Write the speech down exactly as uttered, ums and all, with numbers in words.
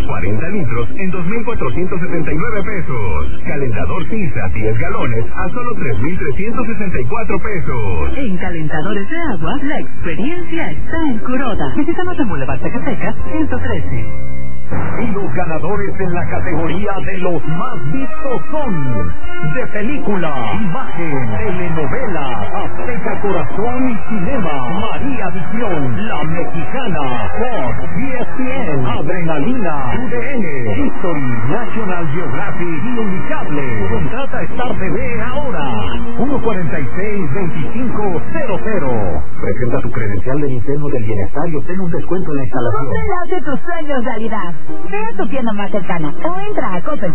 cuarenta litros en dos mil cuatrocientos setenta y nueve pesos. Calentador Sisa diez galones a solo tres mil trescientos sesenta y cuatro pesos. En calentadores de agua, la experiencia está en Kuroda. Visítanos en Boulevard Zacatecas, ciento trece. Y los ganadores en la categoría de los más vistos son de película, imagen, telenovela, Azteca Corazón y Cinema, María Visión, La Mexicana, Fox, E S P N, Adrenalina, U D N, History, National Geographic y Unicable. Contrata Star T V ahora. uno cuarenta y seis, veinticinco cero cero. Presenta tu credencial de Nintendo del Bienestar y obtén un descuento en la instalación. No te hace tus sueños realidad. Ve a tu tienda más cercana o entra a Coppel.